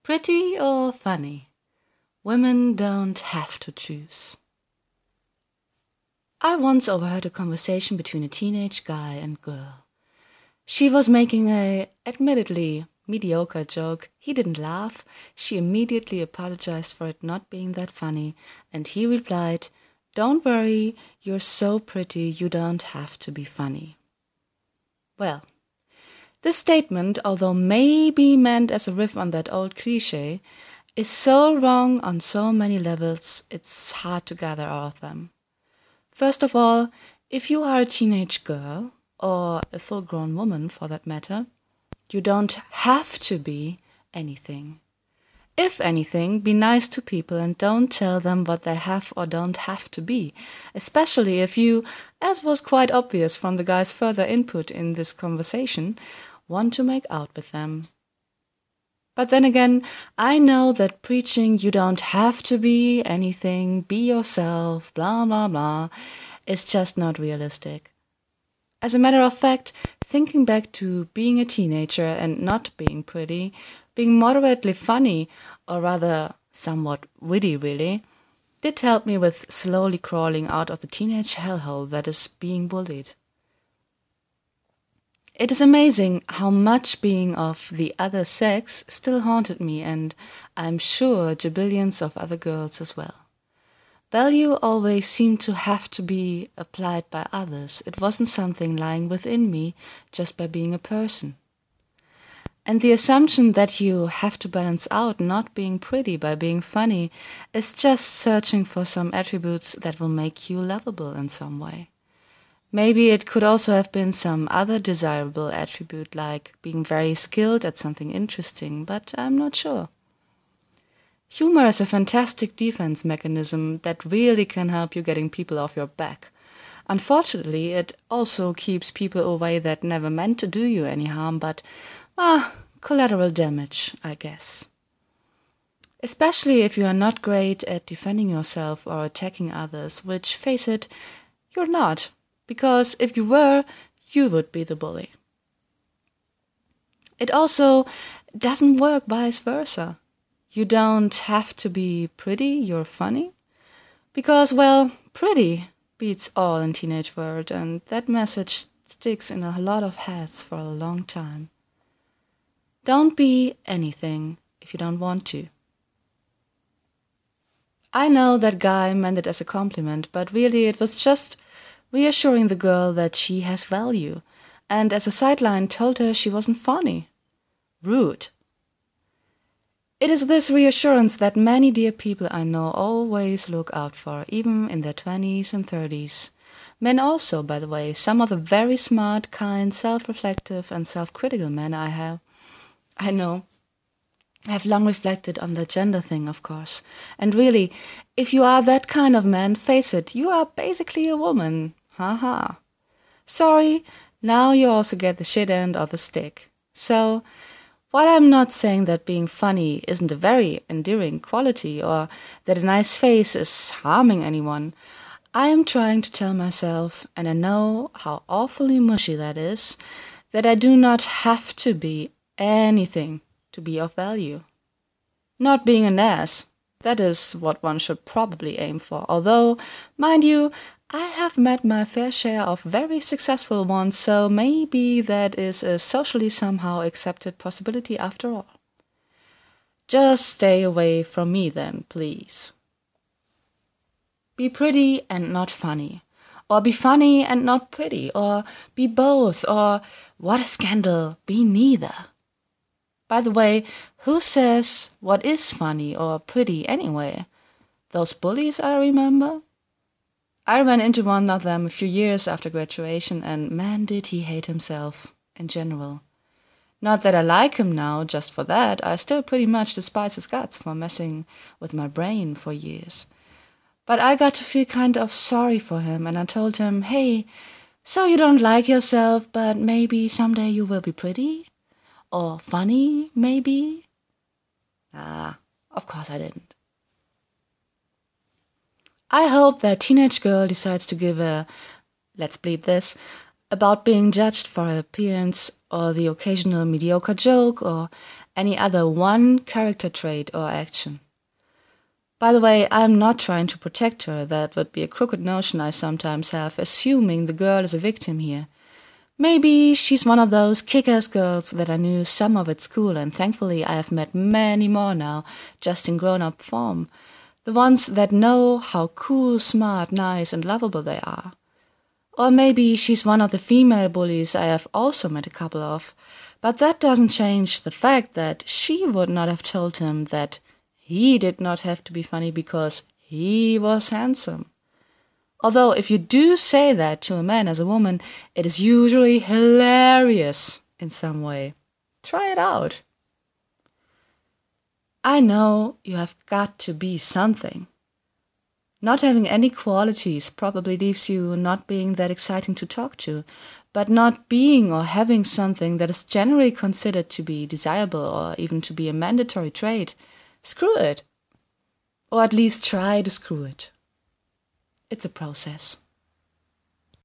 Pretty or funny? Women don't have to choose. I once overheard a conversation between a teenage guy and girl. She was making a, admittedly, mediocre joke. He didn't laugh. She immediately apologized for it not being that funny, and he replied, "Don't worry, you're so pretty, you don't have to be funny." Well, this statement, although maybe meant as a riff on that old cliché, is so wrong on so many levels, it's hard to gather all of them. First of all, if you are a teenage girl, or a full-grown woman for that matter, you don't have to be anything. If anything, be nice to people and don't tell them what they have or don't have to be, especially if you, as was quite obvious from the guy's further input in this conversation, want to make out with them. But then again, I know that preaching you don't have to be anything, be yourself, blah blah blah, is just not realistic. As a matter of fact, thinking back to being a teenager and not being pretty, being moderately funny, or rather somewhat witty really, did help me with slowly crawling out of the teenage hellhole that is being bullied. It is amazing how much being of the other sex still haunted me, and I'm sure jabillions of other girls as well. Value always seemed to have to be applied by others. It wasn't something lying within me just by being a person. And the assumption that you have to balance out not being pretty by being funny is just searching for some attributes that will make you lovable in some way. Maybe it could also have been some other desirable attribute, like being very skilled at something interesting, but I'm not sure. Humor is a fantastic defense mechanism that really can help you getting people off your back. Unfortunately, it also keeps people away that never meant to do you any harm, but, collateral damage, I guess. Especially if you are not great at defending yourself or attacking others, which, face it, you're not. Because if you were, you would be the bully. It also doesn't work vice versa. You don't have to be pretty, you're funny. Because, well, pretty beats all in teenage world, and that message sticks in a lot of heads for a long time. Don't be anything if you don't want to. I know that guy meant it as a compliment, but really it was just reassuring the girl that she has value, and as a sideline told her she wasn't funny. Rude. It is this reassurance that many dear people I know always look out for, even in their 20s and 30s. Men also, by the way, some of the very smart, kind, self-reflective and self-critical men I know, have long reflected on the gender thing, of course. And really, if you are that kind of man, face it, you are basically a woman. Haha. Sorry, now you also get the shit end of the stick. So, while I'm not saying that being funny isn't a very endearing quality or that a nice face is harming anyone, I am trying to tell myself, and I know how awfully mushy that is, that I do not have to be anything to be of value. Not being an ass, that is what one should probably aim for, although, mind you, I have met my fair share of very successful ones, so maybe that is a socially somehow accepted possibility after all. Just stay away from me then, please. Be pretty and not funny, or be funny and not pretty, or be both, or, what a scandal, be neither. By the way, who says what is funny or pretty anyway? Those bullies, I remember. I ran into one of them a few years after graduation, and man did he hate himself, in general. Not that I like him now, just for that, I still pretty much despise his guts for messing with my brain for years. But I got to feel kind of sorry for him, and I told him, hey, so you don't like yourself, but maybe someday you will be pretty? Or funny, maybe? Of course I didn't. I hope that teenage girl decides to give a, let's bleep this, about being judged for her appearance or the occasional mediocre joke or any other one character trait or action. By the way, I'm not trying to protect her. That would be a crooked notion I sometimes have, assuming the girl is a victim here. Maybe she's one of those kick-ass girls that I knew some of at school, and thankfully I have met many more now, just in grown-up form. The ones that know how cool, smart, nice, and lovable they are. Or maybe she's one of the female bullies I have also met a couple of. But that doesn't change the fact that she would not have told him that he did not have to be funny because he was handsome. Although if you do say that to a man as a woman, it is usually hilarious in some way. Try it out. I know you have got to be something. Not having any qualities probably leaves you not being that exciting to talk to, but not being or having something that is generally considered to be desirable or even to be a mandatory trait, screw it. Or at least try to screw it. It's a process.